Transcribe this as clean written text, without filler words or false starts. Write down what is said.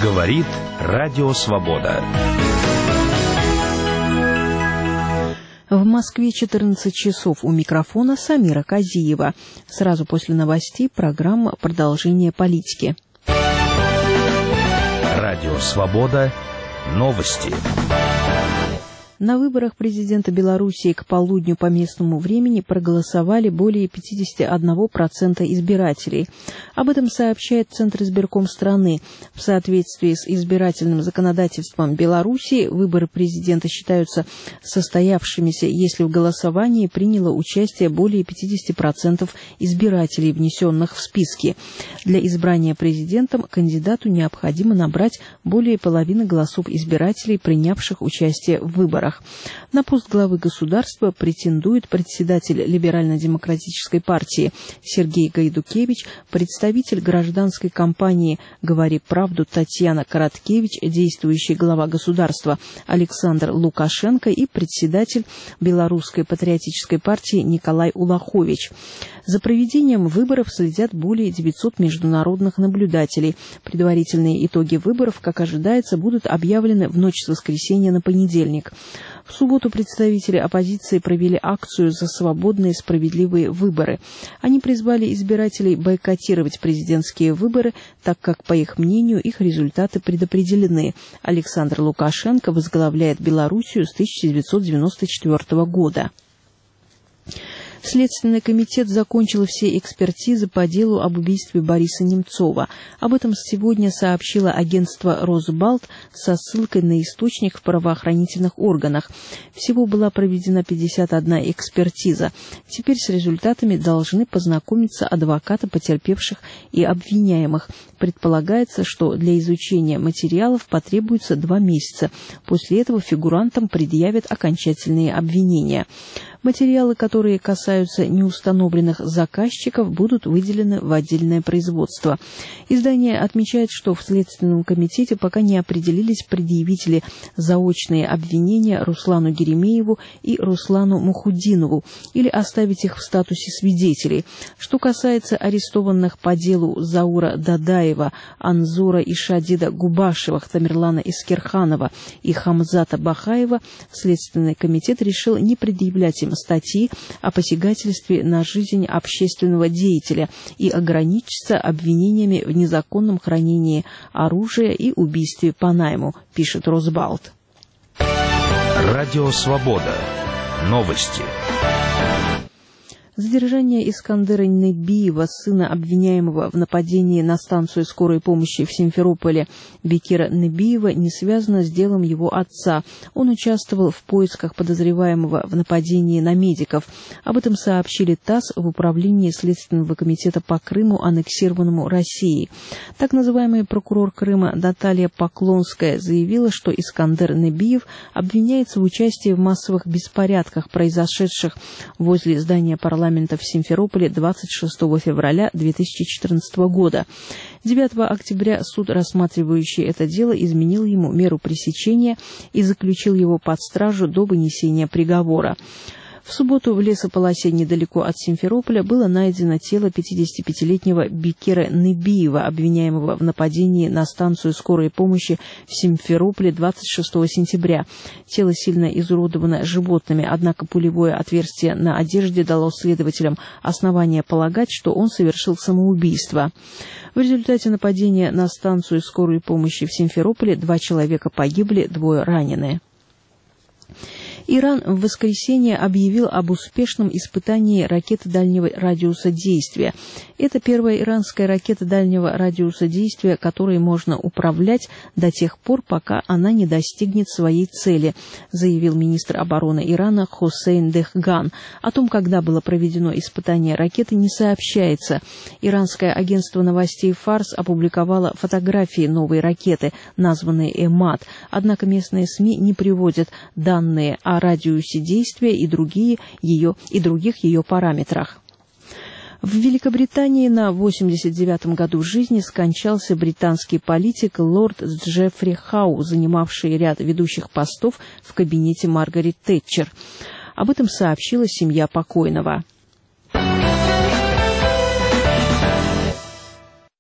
Говорит Радио Свобода. В Москве 14 часов. У микрофона Самира Казиева. Сразу после новостей программа «Продолжение политики». Радио Свобода. Новости. На выборах президента Белоруссии к полудню по местному времени проголосовали более 51% избирателей. Об этом сообщает Центр избирком страны. В соответствии с избирательным законодательством Белоруссии выборы президента считаются состоявшимися, если в голосовании приняло участие более 50% избирателей, внесенных в списки. Для избрания президентом кандидату необходимо набрать более половины голосов избирателей, принявших участие в выборах. На пост главы государства претендует председатель Либерально-демократической партии Сергей Гайдукевич, представитель гражданской кампании «Говори правду» Татьяна Короткевич, действующий глава государства Александр Лукашенко и председатель Белорусской патриотической партии Николай Улахович. За проведением выборов следят более 900 международных наблюдателей. Предварительные итоги выборов, как ожидается, будут объявлены в ночь с воскресенья на понедельник. В субботу представители оппозиции провели акцию за свободные и справедливые выборы. Они призвали избирателей бойкотировать президентские выборы, так как, по их мнению, их результаты предопределены. Александр Лукашенко возглавляет Белоруссию с 1994 года. Следственный комитет закончил все экспертизы по делу об убийстве Бориса Немцова. Об этом сегодня сообщило агентство «Росбалт» со ссылкой на источник в правоохранительных органах. Всего была проведена 51 экспертиза. Теперь с результатами должны познакомиться адвокаты потерпевших и обвиняемых. Предполагается, что для изучения материалов потребуется 2 месяца. После этого фигурантам предъявят окончательные обвинения. Материалы, которые касаются неустановленных заказчиков, будут выделены в отдельное производство. Издание отмечает, что в Следственном комитете пока не определились предъявители заочные обвинения Руслану Геремееву и Руслану Мухуддинову или оставить их в статусе свидетелей. Что касается арестованных по делу Заура Дадаева, Анзора Ишадида Губашева, Тамерлана Искерханова и Хамзата Бахаева, Следственный комитет решил не предъявлять им статьи о посягательстве на жизнь общественного деятеля и ограничиться обвинениями в незаконном хранении оружия и убийстве по найму, пишет Росбалт. Радио Свобода. Новости. Задержание Искандера Небиева, сына обвиняемого в нападении на станцию скорой помощи в Симферополе Бекира Небиева, не связано с делом его отца. Он участвовал в поисках подозреваемого в нападении на медиков. Об этом сообщили ТАСС в управлении Следственного комитета по Крыму, аннексированному Россией. Так называемый прокурор Крыма Наталья Поклонская заявила, что Искандер Небиев обвиняется в участии в массовых беспорядках, произошедших возле здания парламента в Симферополе 26 февраля 2014 года. 9 октября суд, рассматривающий это дело, изменил ему меру пресечения и заключил его под стражу до вынесения приговора. В субботу в лесополосе недалеко от Симферополя было найдено тело 55-летнего Бекира Небиева, обвиняемого в нападении на станцию скорой помощи в Симферополе 26 сентября. Тело сильно изуродовано животными, однако пулевое отверстие на одежде дало следователям основание полагать, что он совершил самоубийство. В результате нападения на станцию скорой помощи в Симферополе 2 человека погибли, 2 ранены. Иран в воскресенье объявил об успешном испытании ракеты дальнего радиуса действия. Это первая иранская ракета дальнего радиуса действия, которой можно управлять до тех пор, пока она не достигнет своей цели, заявил министр обороны Ирана Хусейн Дехган. О том, когда было проведено испытание ракеты, не сообщается. Иранское агентство новостей Фарс опубликовало фотографии новой ракеты, названной «Эмад», однако местные СМИ не приводят данные о радиусе действия и других ее параметрах. В Великобритании на 89-м году жизни скончался британский политик лорд Джеффри Хау, занимавший ряд ведущих постов в кабинете Маргарет Тэтчер. Об этом сообщила семья покойного.